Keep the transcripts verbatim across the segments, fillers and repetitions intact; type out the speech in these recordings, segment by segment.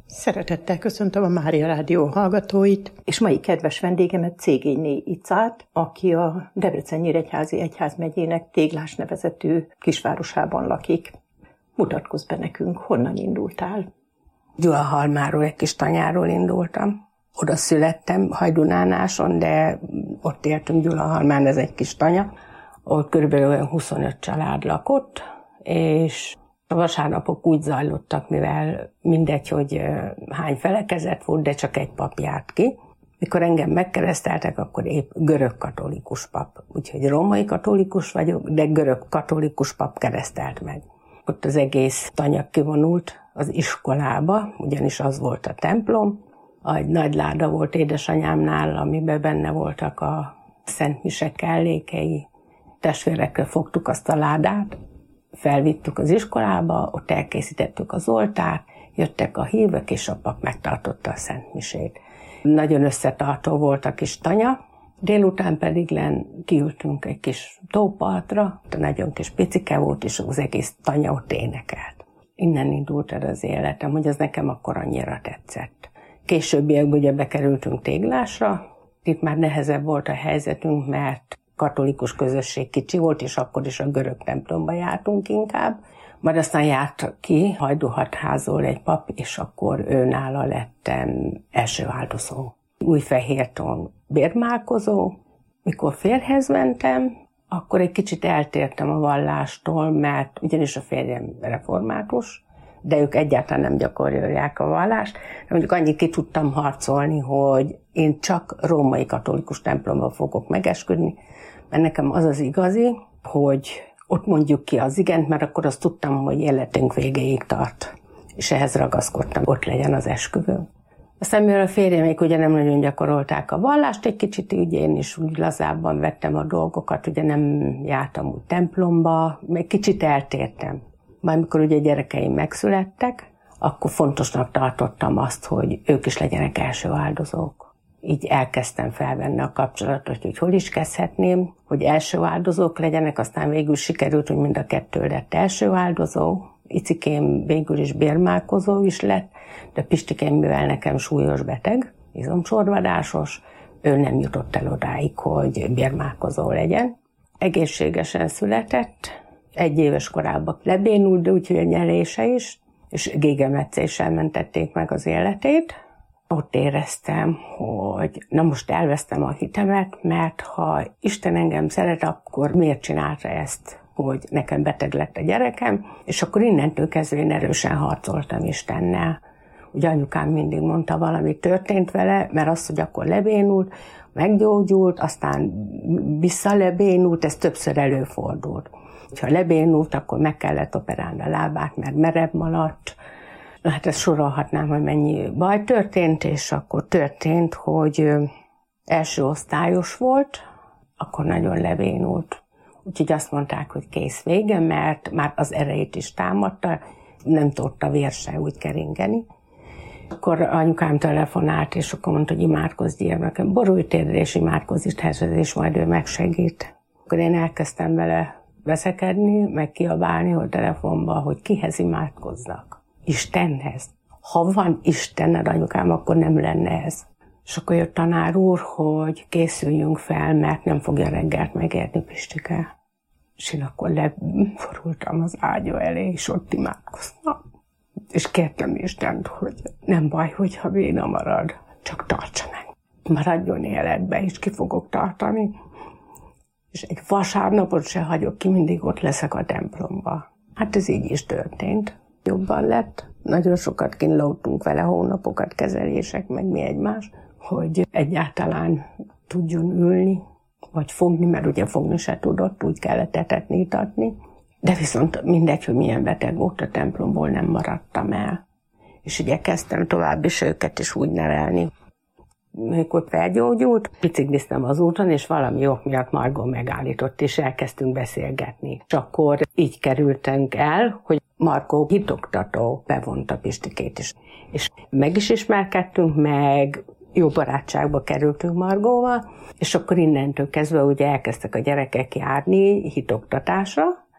Szeretettel köszöntöm a Mária Rádió hallgatóit, és mai kedves vendégemet Cégényné Icát, aki a Debrecen-Nyíregyházi Egyházmegyének Téglás nevezetű kisvárosában lakik. Mutatkozz be nekünk, honnan indultál? Gyulahalmáról, egy kis tanyáról indultam. Oda születtem Hajdunánáson, de ott éltünk Gyulahalmán, ez egy kis tanya. Ott körülbelül olyan huszonöt család lakott, és a vasárnapok úgy zajlottak, mivel mindegy, hogy hány felekezet volt, de csak egy pap járt ki. Mikor engem megkereszteltek, akkor épp görög-katolikus pap. Úgyhogy római katolikus vagyok, de görög-katolikus pap keresztelt meg. Ott az egész tanya kivonult az iskolába, ugyanis az volt a templom. Egy nagy láda volt édesanyámnál, amiben benne voltak a szentmise kellékei. Testvérekkel fogtuk azt a ládát, felvittük az iskolába, ott elkészítettük az oltárt, jöttek a hívek, és a pap megtartotta a szentmisét. Nagyon összetartó volt a kis tanya, délután pedig len kiültünk egy kis tópartra, nagyon kis picike volt, és az egész tanya ott énekelt. Innen indult el az életem, hogy az nekem akkor annyira tetszett. Későbbiekben ugye bekerültünk Téglásra, itt már nehezebb volt a helyzetünk, mert katolikus közösség kicsi volt, és akkor is a görög templomba jártunk inkább. Majd aztán járt ki Hajdúhatházról egy pap, és akkor őnála lettem első áldozó. Újfehérton bérmálkozó. Mikor férjhez mentem, akkor egy kicsit eltértem a vallástól, mert ugyanis a férjem református, de ők egyáltalán nem gyakorolják a vallást. De mondjuk annyit ki tudtam harcolni, hogy én csak római katolikus templomban fogok megesküdni, mert nekem az az igazi, hogy ott mondjuk ki az igent, mert akkor azt tudtam, hogy életünk végéig tart. És ehhez ragaszkodtam, ott legyen az esküvő. Aztán mivel a férjemék ugye nem nagyon gyakorolták a vallást, egy kicsit ugye én is úgy lazábban vettem a dolgokat, ugye nem jártam úgy templomba, még kicsit eltértem. Majd mikor ugye gyerekeim megszülettek, akkor fontosnak tartottam azt, hogy ők is legyenek első áldozók. Így elkezdtem felvenni a kapcsolatot, hogy hol is kezdhetném, hogy első áldozók legyenek, aztán végül sikerült, hogy mind a kettő lett első áldozó. Icikém végül is bérmálkozó is lett, de Pistikém, mivel nekem súlyos beteg, izomcsorvadásos, ő nem jutott el odáig, hogy bérmálkozó legyen. Egészségesen született, egy éves korában lebénult, de úgyhogy a nyelése is, és gégemetszéssel mentették meg az életét. Ott éreztem, hogy na most elvesztem a hitemet, mert ha Isten engem szeret, akkor miért csinálta ezt, hogy nekem beteg lett a gyerekem, és akkor innentől kezdve én erősen harcoltam Istennel. Ugye anyukám mindig mondta, valami történt vele, mert az, hogy akkor lebénult, meggyógyult, aztán visszalebénult, ez többször előfordult. Ha lebénult, akkor meg kellett operálni a lábát, mert merev maradt. Na hát ezt sorolhatnám, hogy mennyi baj történt, és akkor történt, hogy első osztályos volt, akkor nagyon lebénult. Úgyhogy azt mondták, hogy kész vége, mert már az erejét is támadta, nem tudta vér se úgy keringeni. Akkor anyukám telefonált, és akkor mondta, hogy imádkozz gyermekem, borulj térdre és imádkozz Istenhez, és majd ő megsegít. Akkor én elkezdtem vele veszekedni, meg kiabálni a telefonba, hogy kihez imádkozzak. Istenhez. Ha van Istened, anyukám, akkor nem lenne ez. És akkor jött tanár úr, hogy készüljünk fel, mert nem fogja reggelt megérni Pistike. És én akkor leforultam az ágya elé, és ott imádkoztam. És kértem Istent, hogy nem baj, hogyha béna marad, csak tartsa meg. Maradjon életbe, és ki fogok tartani. És egy vasárnapot se hagyok ki, mindig ott leszek a templomba. Hát ez így is történt. Jobban lett. Nagyon sokat kínlódtunk vele, hónapokat, kezelések, meg mi egymás, hogy egyáltalán tudjon ülni, vagy fogni, mert ugye fogni se tudott, úgy kellett etetni, itatni. De viszont mindegy, hogy milyen beteg volt, a templomból nem maradtam el. És ugye kezdtem tovább is őket is úgy nevelni. Mikor felgyógyult, bicikliztem az úton, és valami ok miatt Margó megállított, és elkezdtünk beszélgetni. És akkor így kerültünk el, hogy Margó hitoktató bevonta Pistikét is. És meg is ismerkedtünk, meg jó barátságba kerültünk Margóval, és akkor innentől kezdve ugye elkezdtek a gyerekek járni hitoktatásra,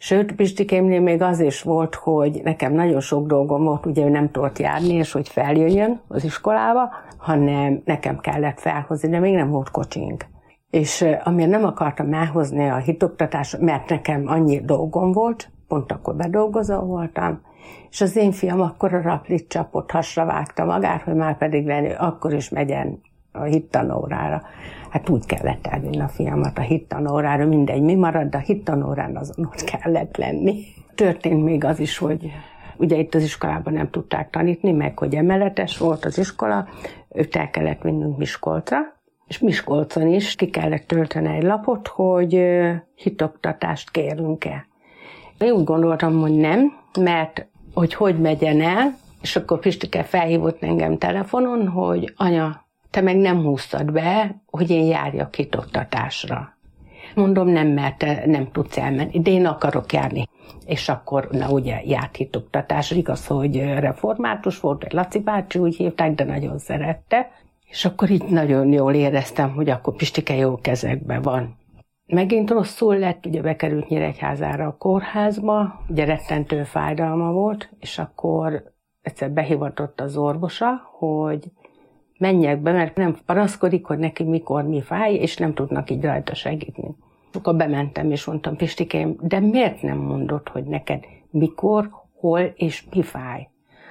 Sőt, Pistikémnél még az is volt, hogy nekem nagyon sok dolgom volt, ugye ő nem tudott járni, és hogy feljöjjön az iskolába, hanem nekem kellett felhozni, de még nem volt kocsink. És amiért nem akartam elhozni a hitoktatást, mert nekem annyi dolgom volt, pont akkor bedolgozó voltam, és az én fiam akkor a raplit csapott, hasra vágta magát, hogy már pedig lenni, akkor is megyen a hittanórára. Hát úgy kellett elvinni a fiamat a hittanórára, mindegy, mi marad, de a hittanórán azon ott kellett lenni. Történt még az is, hogy ugye itt az iskolában nem tudták tanítni, meg hogy emeletes volt az iskola, őt el kellett vinnünk Miskolcra, és Miskolcon is ki kellett tölteni egy lapot, hogy hitoktatást kérünk-e. Én úgy gondoltam, hogy nem, mert hogy hogy megyen el, és akkor Pistike felhívott engem telefonon, hogy anya, te meg nem húztad be, hogy én járjak hitoktatásra. Mondom, nem, mert te nem tudsz elmenni, de én akarok járni. És akkor, na ugye, járt hitoktatásra, igaz, hogy református volt, egy Laci bácsi, úgy hívták, de nagyon szerette. És akkor így nagyon jól éreztem, hogy akkor Pistike jó kezekben van. Megint rosszul lett, ugye bekerült Nyíregyházára a kórházba, ugye rettentő fájdalma volt, és akkor egyszer behivatott az orvosa, hogy menjek be, mert nem panaszkodik, hogy neki mikor mi fáj, és nem tudnak így rajta segíteni. Akkor bementem, és mondtam, Pistikém, de miért nem mondod, hogy neked mikor, hol és mi fáj?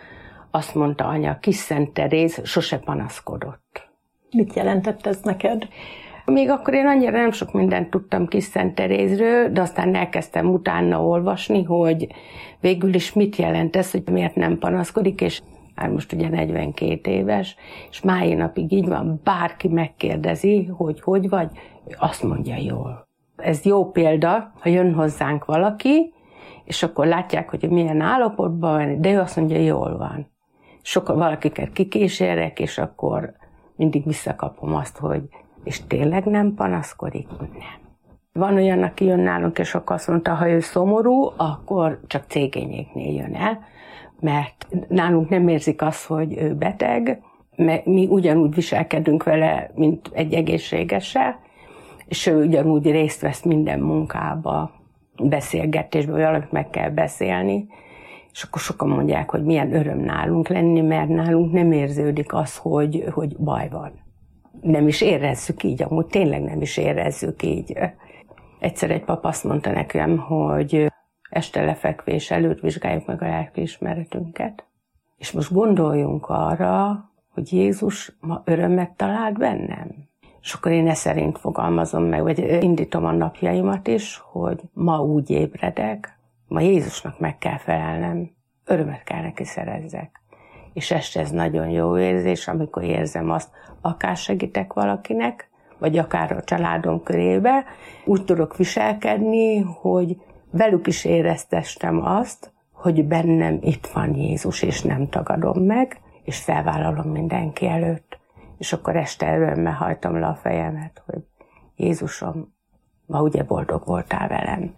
Azt mondta anya, Kis Szent Teréz sose panaszkodott. Mit jelentett ez neked? Még akkor én annyira nem sok mindent tudtam Kis Szent Terézről, de aztán elkezdtem utána olvasni, hogy végül is mit jelent ez, hogy miért nem panaszkodik, és már most ugye negyvenkét éves, és máj napig így van, bárki megkérdezi, hogy hogy vagy, azt mondja jól. Ez jó példa, ha jön hozzánk valaki, és akkor látják, hogy milyen állapotban van, de ő azt mondja, jól van. Sokan valakiket kikísérek, és akkor mindig visszakapom azt, hogy és tényleg nem panaszkodik? Nem. Van olyan, aki jön nálunk, és akkor azt mondta, ha ő szomorú, akkor csak cégényéknél jön el, mert nálunk nem érzik azt, hogy ő beteg, mert mi ugyanúgy viselkedünk vele, mint egy egészségessel, és ő ugyanúgy részt vesz minden munkába, beszélgetésben, vagy valamit meg kell beszélni, és akkor sokan mondják, hogy milyen öröm nálunk lenni, mert nálunk nem érződik az, hogy, hogy baj van. Nem is érezzük így, amúgy tényleg nem is érezzük így. Egyszer egy pap azt mondta nekem, hogy este lefekvés előtt vizsgáljuk meg a lelkiismeretünket, és most gondoljunk arra, hogy Jézus ma örömet talált bennem. És akkor én e szerint fogalmazom meg, vagy indítom a napjaimat is, hogy ma úgy ébredek, ma Jézusnak meg kell felelnem, örömet kell neki szerezzek. És este ez nagyon jó érzés, amikor érzem azt, akár segítek valakinek, vagy akár a családom körébe, úgy tudok viselkedni, hogy velük is éreztestem azt, hogy bennem itt van Jézus, és nem tagadom meg, és felvállalom mindenki előtt. És akkor este örömmel hajtom le a fejemet, hogy Jézusom, ma ugye boldog voltál velem.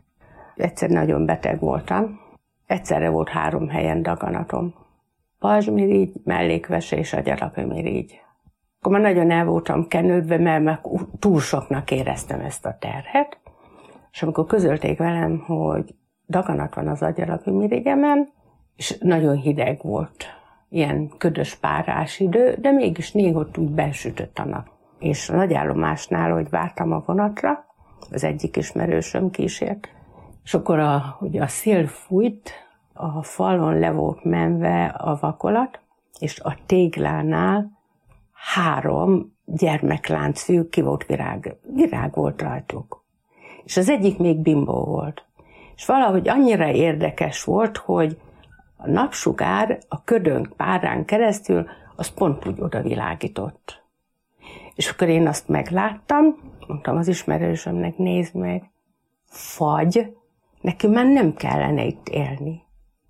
Egyszer nagyon beteg voltam, egyszerre volt három helyen daganatom. Pajzsmirigy, mellékvese és agyalapömirigy. Akkor már nagyon el voltam kenődve, mert meg túl soknak éreztem ezt a terhet, és amikor közölték velem, hogy daganat van az agyalapömirigyemen, és nagyon hideg volt, ilyen ködös párás idő, de mégis néha úgy besütött a nap. És a nagyállomásnál, hogy vártam a vonatra, az egyik ismerősöm kísért, és akkor a, ugye a szél fújt, a falon le volt menve a vakolat, és a téglánál három gyermekláncfiú ki volt virág, virág volt rajtuk. És az egyik még bimbó volt. És valahogy annyira érdekes volt, hogy a napsugár a ködönk párán keresztül, az pont úgy odavilágított. És akkor én azt megláttam, mondtam az ismerősömnek, nézd meg, fagy, neki már nem kellene itt élni.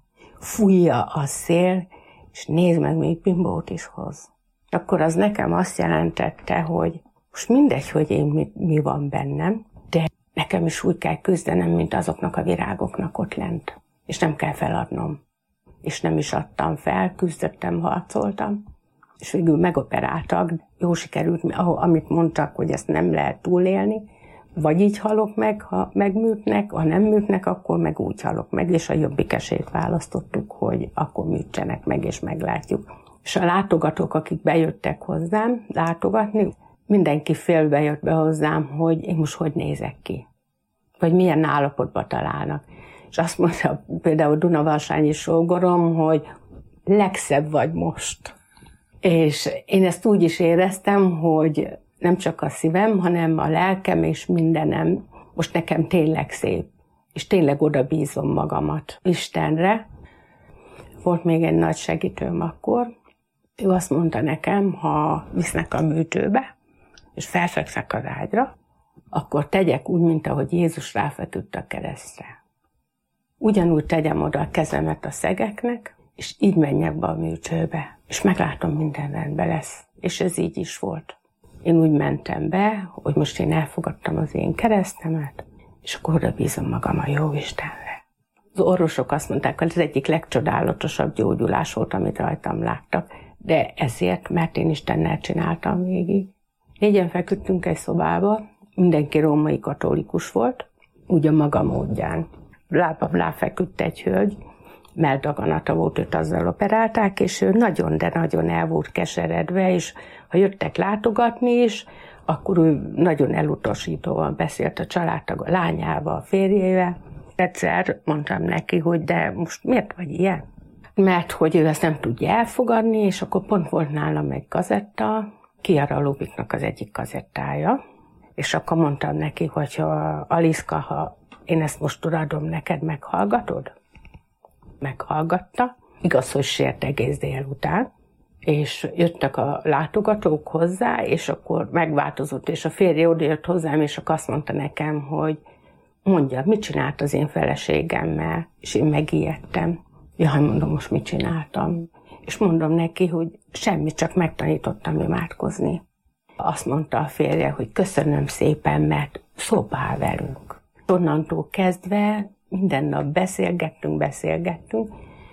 Fújja a szél, és nézd meg, még bimbót is hoz. Akkor az nekem azt jelentette, hogy most mindegy, hogy én mi, mi van bennem, de nekem is úgy kell küzdenem, mint azoknak a virágoknak ott lent. És nem kell feladnom. És nem is adtam fel, küzdöttem, harcoltam. És végül megoperáltak, jó sikerült, amit mondtak, hogy ezt nem lehet túlélni, vagy így halok meg, ha megműtnek, ha nem műtnek, akkor meg úgy halok meg, és a jobbik esélyt választottuk, hogy akkor műtsenek meg, és meglátjuk. És a látogatók, akik bejöttek hozzám látogatni, mindenki félbe jött be hozzám, hogy én most hogy nézek ki, vagy milyen állapotban találnak. És azt mondta például Dunavalsányi sógorom, hogy legszebb vagy most. És én ezt úgy is éreztem, hogy nem csak a szívem, hanem a lelkem és mindenem most nekem tényleg szép. És tényleg oda bízom magamat Istenre. Volt még egy nagy segítőm akkor. Ő azt mondta nekem, ha visznek a műtőbe, és felfekszek az ágyra, akkor tegyek úgy, mint ahogy Jézus ráfeküdt a keresztre. Ugyanúgy tegyem oda a kezemet a szegeknek, és így menjek be a műtőbe, és meglátom, minden rendben lesz. És ez így is volt. Én úgy mentem be, hogy most én elfogadtam az én keresztemet, és akkor oda bízom magam a jó Istenre. Az orvosok azt mondták, hogy ez egyik legcsodálatosabb gyógyulás volt, amit rajtam láttak, de ezért, mert én Istennel csináltam végig. Négyen feküdtünk egy szobába, mindenki római katolikus volt, úgy a maga módján. Lábam ráfeküdt egy hölgy, melldaganata volt, őt azzal operálták, és ő nagyon, de nagyon el volt keseredve, és ha jöttek látogatni is, akkor ő nagyon elutasítóan beszélt a családtag, a lányával, a férjével. Egyszer mondtam neki, hogy de most miért vagy ilyen? Mert hogy ő ezt nem tudja elfogadni, és akkor pont volt nálam egy kazetta, Kiara Lubiknak az egyik kazettája, és akkor mondtam neki, hogy ha Aliszka, ha én ezt most tudatom neked, meghallgatod? Meghallgatta. Igaz, hogy sért egész délután, és jöttek a látogatók hozzá, és akkor megváltozott, és a férje odajött hozzám, és akkor azt mondta nekem, hogy mondja, mit csinált az én feleségemmel, és én megijedtem. Jaj, mondom, most mit csináltam? És mondom neki, hogy semmit, csak megtanítottam imádkozni. Azt mondta a férje, hogy köszönöm szépen, mert szóba áll velünk. Onnantól kezdve minden nap beszélgettünk, beszélgettünk,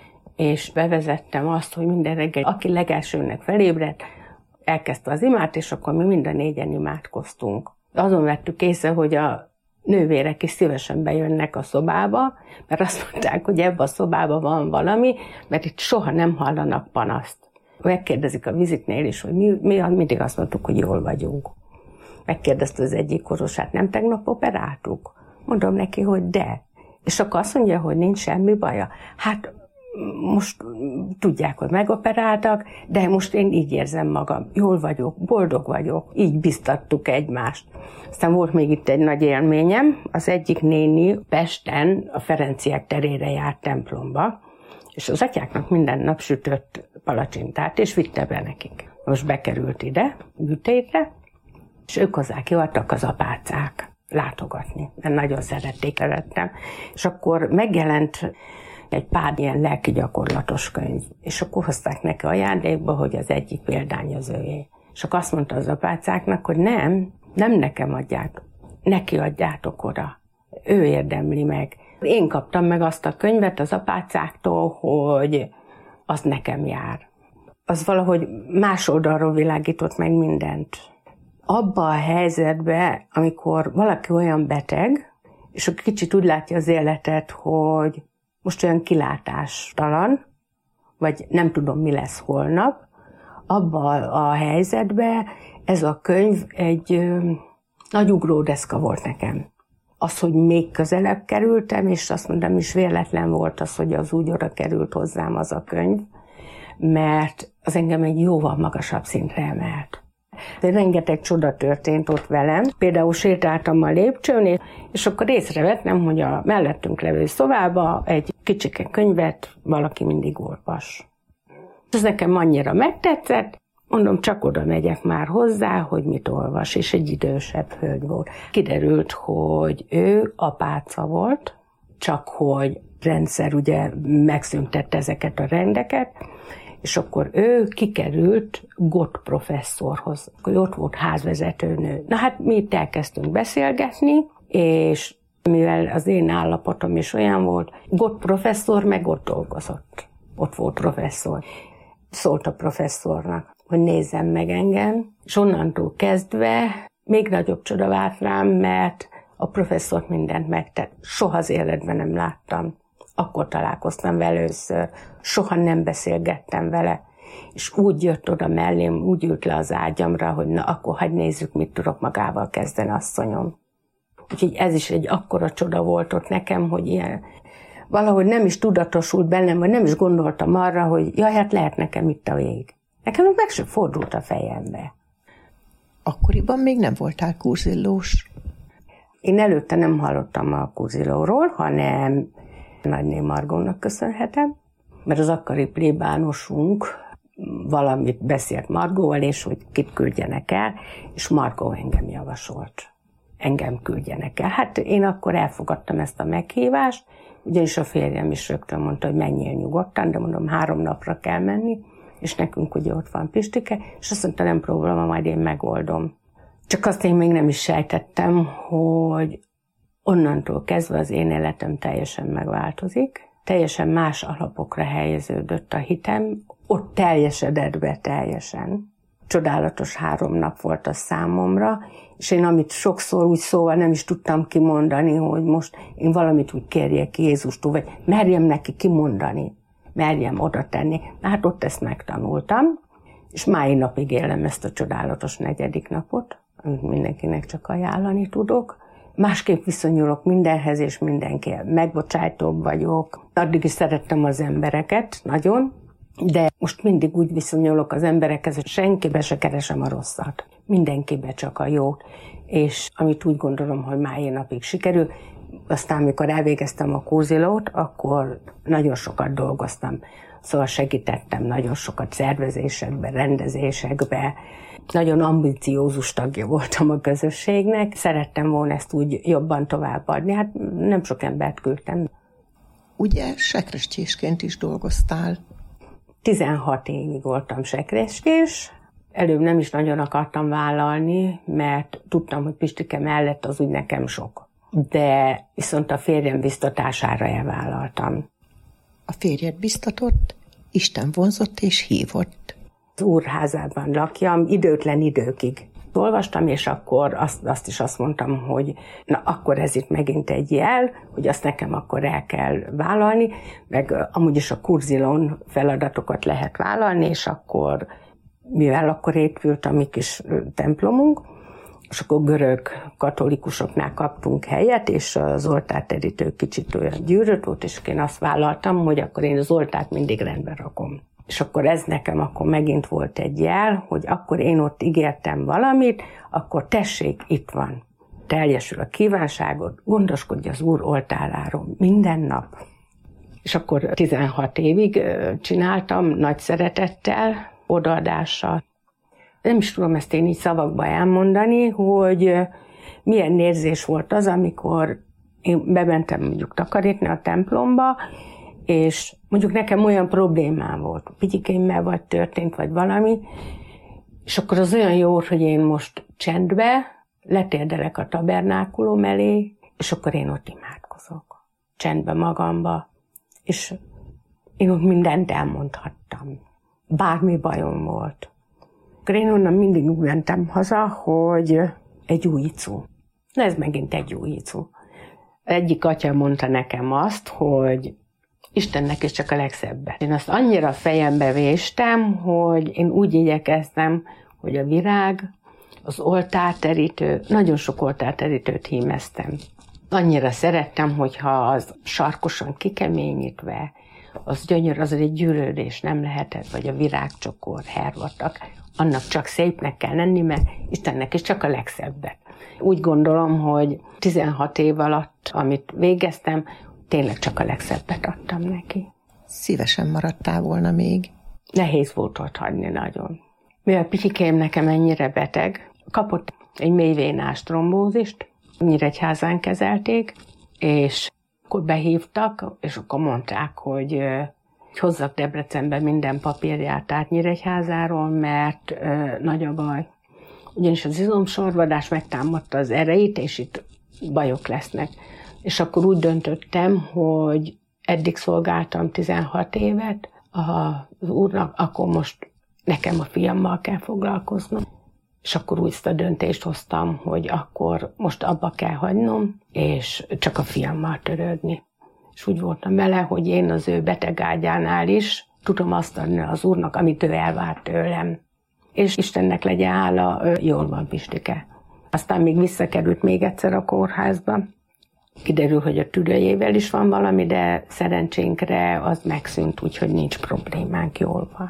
és bevezettem azt, hogy minden reggel, aki legelsőnek felébredt, elkezdte az imát, és akkor mi mind a négyen imádkoztunk. Azon vettük észre, hogy a nővérek is szívesen bejönnek a szobába, mert azt mondták, hogy ebben a szobában van valami, mert itt soha nem hallanak panaszt. Megkérdezik a vizitnél is, hogy mi, mi mindig azt mondtuk, hogy jól vagyunk. Megkérdezte az egyik orvosát, nem tegnap operáltuk? Mondom neki, hogy de. És akkor azt mondja, hogy nincs semmi baja. Hát most tudják, hogy megoperáltak, de most én így érzem magam. Jól vagyok, boldog vagyok. Így biztattuk egymást. Aztán volt még itt egy nagy élményem. Az egyik néni Pesten a Ferenciek terére járt templomba, és az atyáknak minden nap sütött palacsintát, és vitte be nekik. Most bekerült ide, műtétre, és ők hozzá kiadtak az apácák látogatni, mert nagyon szerették előttem. És akkor megjelent egy pár ilyen lelki gyakorlatos könyv, és akkor hozták neki ajándékba, hogy az egyik példány az övé. És akkor azt mondta az apácáknak, hogy nem, nem nekem adják, neki adjátok oda. Ő érdemli meg. Én kaptam meg azt a könyvet az apácáktól, hogy az nekem jár. Az valahogy más oldalról világított meg mindent. Abba a helyzetben, amikor valaki olyan beteg, és akkor kicsit úgy látja az életet, hogy most olyan kilátástalan, vagy nem tudom, mi lesz holnap, abba a helyzetben ez a könyv egy ö, nagy ugródeszka volt nekem. Az, hogy még közelebb kerültem, és azt mondom, is véletlen volt az, hogy az úgy oda került hozzám az a könyv, mert az engem egy jóval magasabb szintre emelt. De rengeteg csoda történt ott velem. Például sétáltam a lépcsőn, és akkor észrevettem, hogy a mellettünk levő szobába egy kicsike könyvet valaki mindig olvas. Ez nekem annyira megtetszett, mondom, csak oda megyek már hozzá, hogy mit olvas, és egy idősebb hölgy volt. Kiderült, hogy ő apáca volt, csak hogy rendszer ugye megszüntette ezeket a rendeket, és akkor ő kikerült Gott professzorhoz. Akkor ott volt házvezetőnő. Na hát mi itt elkezdtünk beszélgetni, és mivel az én állapotom is olyan volt, Gott professzor meg ott dolgozott. Ott volt professzor. Szólt a professzornak, hogy nézzem meg engem, és onnantól kezdve még nagyobb csoda várt rám, mert A professzor mindent megtett. Soha az életben nem láttam. Akkor találkoztam vele először. Soha nem beszélgettem vele. És úgy jött oda mellém, úgy ült le az ágyamra, hogy na, akkor hadd nézzük, mit tudok magával kezdeni, asszonyom. Úgyhogy ez is egy akkora csoda volt ott nekem, hogy ilyen, valahogy nem is tudatosult bennem, vagy nem is gondoltam arra, hogy jaj, hát lehet nekem itt a vég. Nekem meg sem fordult a fejembe. Akkoriban még nem voltál kurzillós? Én előtte nem hallottam a kurzillóról, hanem Nagyné Margónak köszönhetem, mert az akkori plébánosunk valamit beszélt Margóval, és hogy kit küldjenek el, és Margó engem javasolt. Engem küldjenek el. Hát én akkor elfogadtam ezt a meghívást, ugyanis a férjem is rögtön mondta, hogy menjél nyugodtan, de mondom, három napra kell menni, és nekünk ugye ott van Pistike, és azt mondta, nem probléma, majd én megoldom. Csak azt én még nem is sejtettem, hogy onnantól kezdve az én életem teljesen megváltozik, teljesen más alapokra helyeződött a hitem, ott teljesedett be teljesen. Csodálatos három nap volt az számomra, és én amit sokszor úgy szóval nem is tudtam kimondani, hogy most én valamit úgy kérjek Jézustól, vagy merjem neki kimondani, merjem oda tenni. Na hát ott ezt megtanultam, és máj napig élem ezt a csodálatos negyedik napot, amit mindenkinek csak ajánlani tudok. Másképp viszonyulok mindenhez és mindenkihez. Megbocsájtóbb vagyok. Addig is szerettem az embereket, nagyon, de most mindig úgy viszonyulok az emberekhez, hogy senkibe se keresem a rosszat. Mindenkibe csak a jót. És amit úgy gondolom, hogy máj napig sikerül, aztán, amikor elvégeztem a kurzilót, akkor nagyon sokat dolgoztam. Szóval segítettem nagyon sokat szervezésekbe, rendezésekbe. Nagyon ambiciózus tagja voltam a közösségnek. Szerettem volna ezt úgy jobban továbbadni. Hát nem sok embert küldtem. Ugye sekrestyésként is dolgoztál? tizenhat évig voltam sekrestyés. Előbb nem is nagyon akartam vállalni, mert tudtam, hogy Pistike mellett az úgy nekem sok. De viszont a férjem biztatására elvállaltam. A férjed biztatott, Isten vonzott és hívott. Az úrházában lakjam, időtlen időkig. Olvastam, és akkor azt, azt is azt mondtam, hogy na akkor ez itt megint egy jel, hogy azt nekem akkor el kell vállalni, meg amúgy is a kurzilón feladatokat lehet vállalni, és akkor, mivel akkor épült a mi kis templomunk, és akkor görög katolikusoknál kaptunk helyet, és az oltárterítő kicsit olyan gyűrött volt, és én azt vállaltam, hogy akkor én az oltárt mindig rendbe rakom. És akkor ez nekem akkor megint volt egy jel, hogy akkor én ott ígértem valamit, akkor tessék, itt van. Teljesül a kívánságot, gondoskodj az Úr oltáráról minden nap. És akkor tizenhat évig csináltam nagy szeretettel, odaadással. Nem is tudom ezt én így szavakba elmondani, hogy milyen érzés volt az, amikor én bementem mondjuk takarítni a templomba, és mondjuk nekem olyan problémám volt, pityikeimmel vagy történt, vagy valami, és akkor az olyan jó, hogy én most csendbe letérdelek a tabernákulum elé, és akkor én ott imádkozok. Csendbe magamba, és én ott mindent elmondhattam. Bármi bajom volt. Akkor én onnan mindig úgy mentem haza, hogy egy új icu. Na ez megint egy új icu. Egyik atya mondta nekem azt, hogy Istennek is csak a legszebbet. Én azt annyira fejembe véstem, hogy én úgy igyekeztem, hogy a virág, az oltárterítő, nagyon sok oltárterítőt hímeztem. Annyira szerettem, hogyha az sarkosan kikeményítve, az gyönyör, az egy gyűrődés nem lehetett, vagy a virágcsokor, hervatak. Annak csak szépnek kell lenni, mert Istennek is csak a legszebbet. Úgy gondolom, hogy tizenhat év alatt, amit végeztem, tényleg csak a legszebbet adtam neki. Szívesen maradtál volna még? Nehéz volt ott hagyni nagyon. Mivel Pityikém nekem ennyire beteg, kapott egy mélyvénás trombózist, Nyíregyházán kezelték, és akkor behívtak, és akkor mondták, hogy hozzak Debrecenbe minden papírját át Nyíregyházáról, mert nagy a baj. Ugyanis az izomsorvadás megtámadta az erejét, és itt bajok lesznek. És akkor úgy döntöttem, hogy eddig szolgáltam tizenhat évet az úrnak, akkor most nekem a fiammal kell foglalkoznom. És akkor úgy ezt a döntést hoztam, hogy akkor most abba kell hagynom, és csak a fiammal törődni. És úgy voltam vele, hogy én az ő betegágyánál is tudom azt adni az Úrnak, amit ő elvárt tőlem. És Istennek legyen hála, jól van Pistike. Aztán még visszakerült még egyszer a kórházba. Kiderül, hogy a tüdőjével is van valami, de szerencsénkre az megszűnt, úgyhogy nincs problémánk, jól van.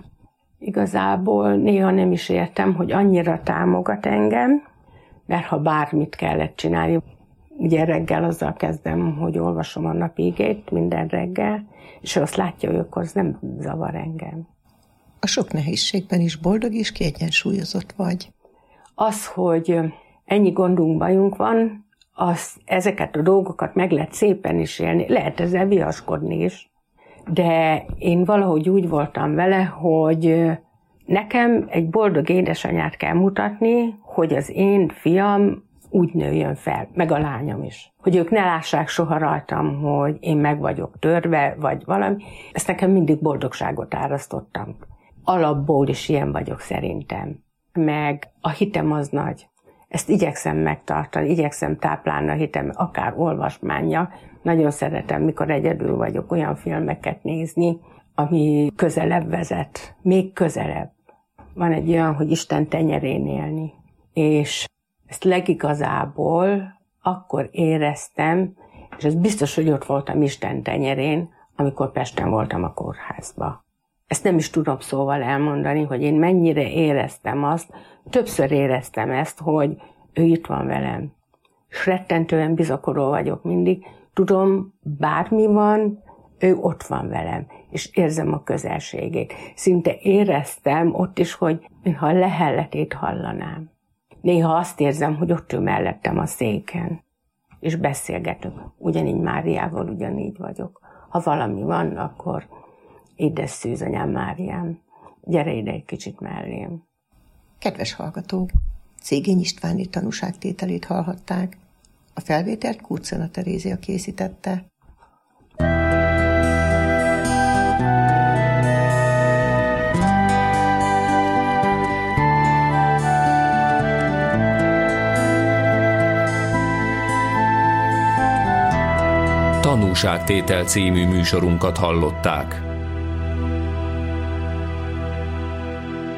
Igazából néha nem is értem, hogy annyira támogat engem, mert ha bármit kellett csinálni, ugye reggel azzal kezdem, hogy olvasom a napigét minden reggel, és azt látja, hogy akkor az nem zavar engem. A sok nehézségben is boldog és kiegyensúlyozott vagy. Az, hogy ennyi gondunk, bajunk van, az, ezeket a dolgokat meg lehet szépen is élni, lehet ezzel viaskodni is. De én valahogy úgy voltam vele, hogy nekem egy boldog édesanyát kell mutatni, hogy az én fiam úgy nőjön fel, meg a lányom is. Hogy ők ne lássák soha rajtam, hogy én meg vagyok törve, vagy valami. Ezt nekem mindig boldogságot árasztottam. Alapból is ilyen vagyok szerintem. Meg a hitem az nagy. Ezt igyekszem megtartani, igyekszem táplálni a hitem, akár olvasmánnyal. Nagyon szeretem, mikor egyedül vagyok, olyan filmeket nézni, ami közelebb vezet, még közelebb. Van egy olyan, hogy Isten tenyerén élni. És ezt legigazából akkor éreztem, és ez biztos, hogy ott voltam Isten tenyerén, amikor Pesten voltam a kórházba. Ezt nem is tudom szóval elmondani, hogy én mennyire éreztem azt, többször éreztem ezt, hogy ő itt van velem. És rettentően bizakodó vagyok mindig. Tudom, bármi van, ő ott van velem, és érzem a közelségét. Szinte éreztem ott is, hogy mintha a lehelletét hallanám. Néha azt érzem, hogy ott ő mellettem a széken, és beszélgetünk. Ugyanígy Máriával ugyanígy vagyok. Ha valami van, akkor édes szűzanyám Máriám, gyere ide egy kicsit mellém. Kedves hallgatók, Székényi Istváné tanúságtételét hallhatták. A felvételt Kurcena Terézia készítette. Tanúságtétel című műsorunkat hallották.